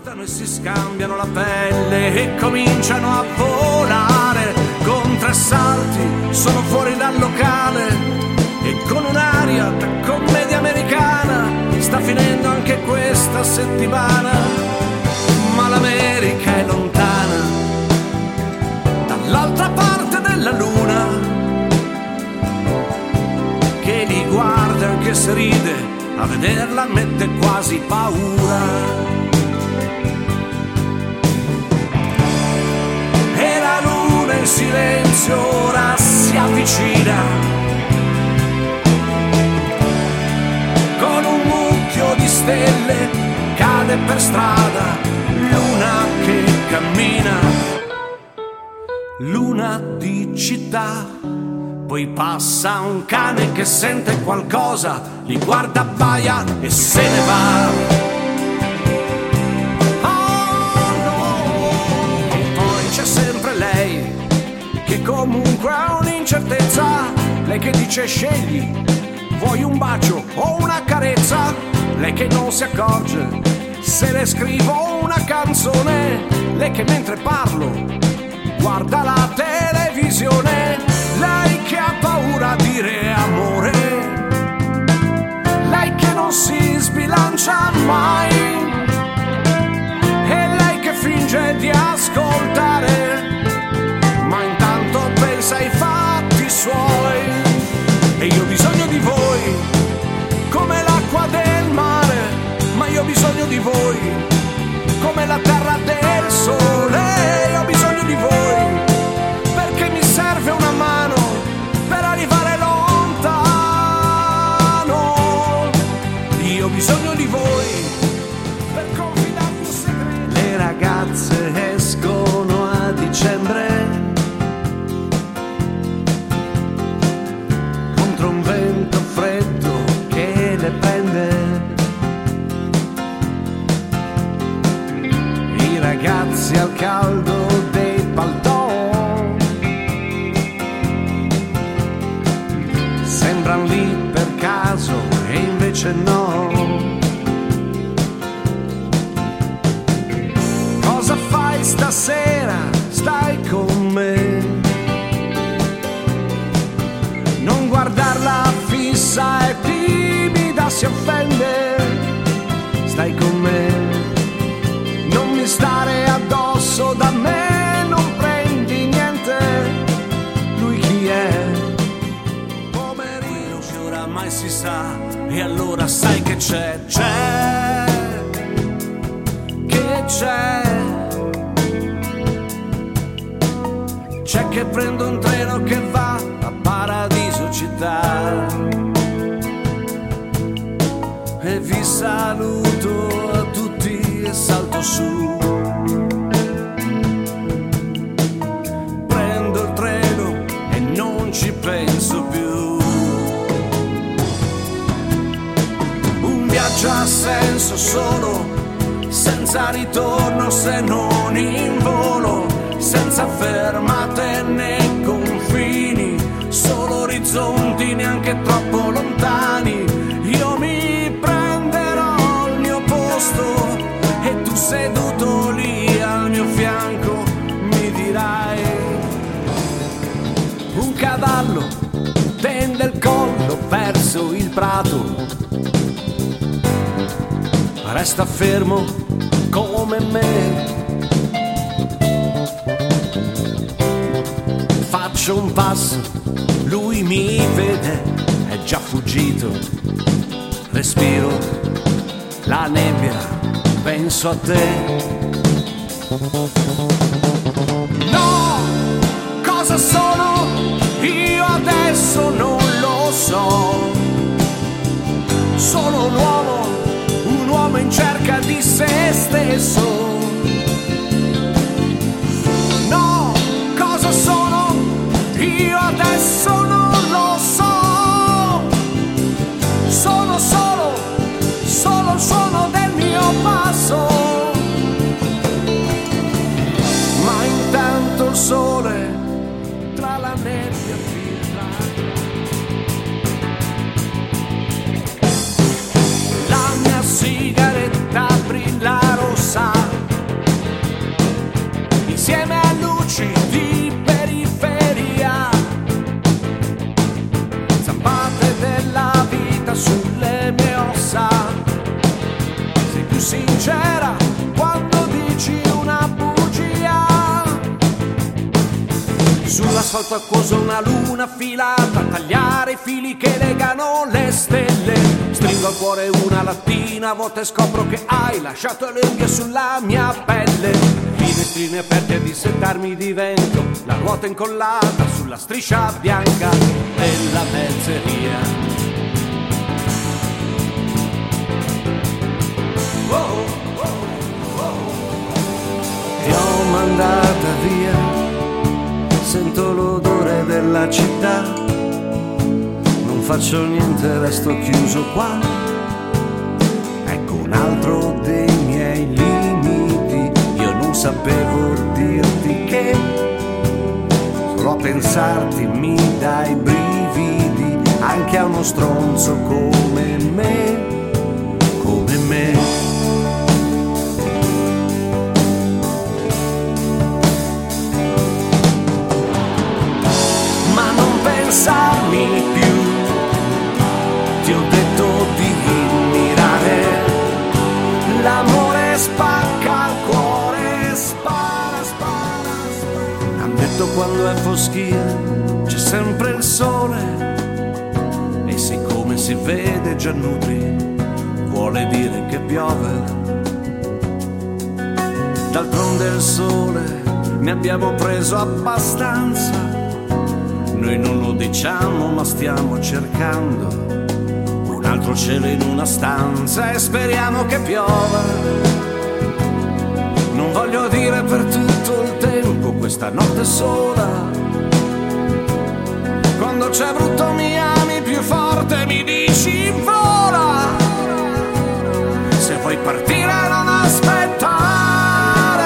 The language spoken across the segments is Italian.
guardano e si scambiano la pelle e cominciano a volare. Con 3 salti sono fuori dal locale e con un'aria da commedia americana sta finendo anche questa settimana. Ma l'America è lontana, dall'altra parte della luna, che li guarda anche se ride, a vederla mette quasi paura. E la luna in silenzio ora si avvicina, con un mucchio di stelle cade per strada, luna che cammina, luna di città. Poi passa un cane che sente qualcosa, li guarda, abbaia e se ne va. Oh no! E poi c'è sempre lei, che comunque ha un'incertezza. Lei che dice scegli, vuoi un bacio o una carezza? Lei che non si accorge se le scrivo una canzone. Lei che mentre parlo guarda la televisione. Lei che ha paura a dire amore, lei che non si sbilancia mai, e lei che finge di ascoltare, ma intanto pensa ai fatti suoi. E io ho bisogno di voi, come l'acqua del mare, ma io ho bisogno di voi, come la terra del sole. Io ho bisogno di voi, perché mi serve una mano per arrivare lontano. Io ho bisogno di voi per confidarvi un segreto. Le ragazze escono a dicembre contro un vento freddo che le prende. I ragazzi al caldo dei paltò sembran lì per caso e invece no. Cosa fai stasera? Stai con me. Non guardarla fissa e timida, si offende. Stai con me. Non mi stare addosso, da me non prendi niente. Lui chi è? Mai si sa, e allora sai che c'è, che c'è che prendo un treno che va a Paradiso città, e vi saluto a tutti e salto su. Prendo il treno e non ci penso più. Viaggio ha senso solo, senza ritorno se non in volo, senza fermate né confini, solo orizzonti neanche troppo lontani. Io mi prenderò il mio posto e tu seduto lì al mio fianco mi dirai: un cavallo tende il collo verso il prato, resta fermo come me. Faccio un passo, lui mi vede, è già fuggito. Respiro la nebbia, penso a te. No, cosa sono? Io adesso non lo so. Sono un uomo in cerca di se stesso. No, cosa sono? Io adesso non lo so. Sono solo il suono del mio passo. Ma intanto il sole tra la nebbia filtra. La mia sigaretta brilla rossa sincera quando dici una bugia. Sull'asfalto acquoso una luna affilata, tagliare i fili che legano le stelle. Stringo al cuore una lattina vuota e scopro che hai lasciato le unghie sulla mia pelle. Finestrini aperte a dissettarmi di vento, la ruota incollata sulla striscia bianca della mezzeria. Ti ho mandata via, sento l'odore della città, non faccio niente, resto chiuso qua. Ecco un altro dei miei limiti, io non sapevo dirti che solo a pensarti mi dai brividi, anche a uno stronzo come me, come me. Pensarmi più, ti ho detto di mirare, l'amore spacca il cuore, spara, spara, spara. Han detto quando è foschia c'è sempre il sole, e siccome si vede già nutri vuole dire che piove. D'altronde il sole ne abbiamo preso abbastanza. Noi non lo diciamo ma stiamo cercando un altro cielo in una stanza e speriamo che piova. Non voglio dire per tutto il tempo, questa notte sola. Quando c'è brutto mi ami più forte, mi dici vola. Se vuoi partire non aspettare.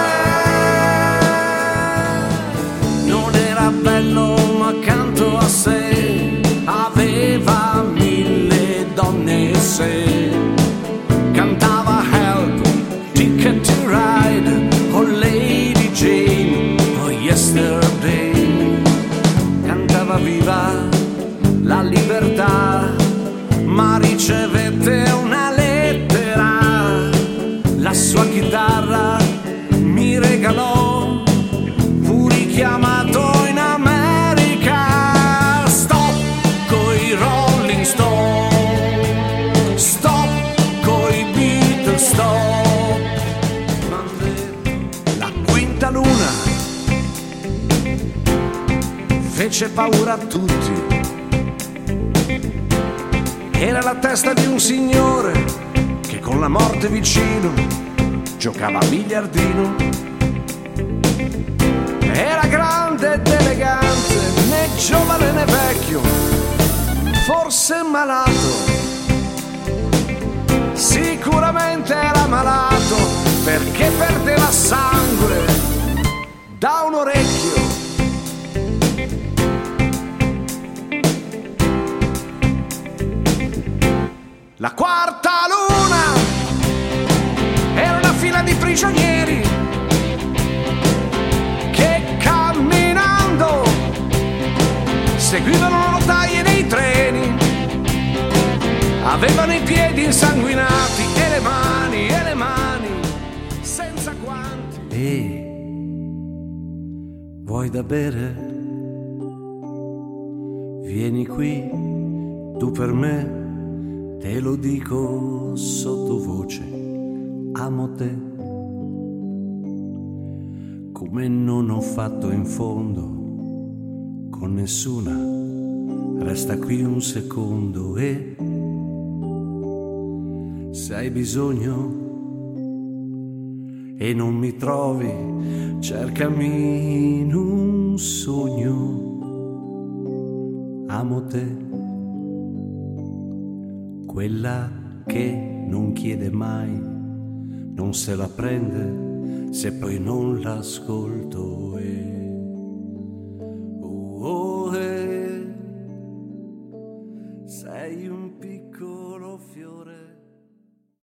Non era bello ma accanto a sé aveva 1000 donne se cantava Help, Ticket to Ride, oh Lady Jane, oh Yesterday. Cantava viva la libertà, ma ricevette una lettera. La sua chitarra mi regalò, fu richiamato in America. Stop coi Rolling Stone, stop coi Beatles, stop. La quinta luna fece paura a tutti. Era la testa di un signore che con la morte vicino giocava a biliardino. Era grande ed elegante, né giovane né vecchio, forse malato. Sicuramente era malato perché perdeva sangue da un orecchio. La quarta luna era una fila di prigionieri che camminando seguivano le rotaie dei treni, avevano i piedi insanguinati e le mani senza guanti. Vuoi da bere? Vieni qui, tu per me. Te lo dico sottovoce, amo te, come non ho fatto in fondo con nessuna. Resta qui un secondo e se hai bisogno e non mi trovi, cercami in un sogno. Amo te, quella che non chiede mai, non se la prende se poi non l'ascolto.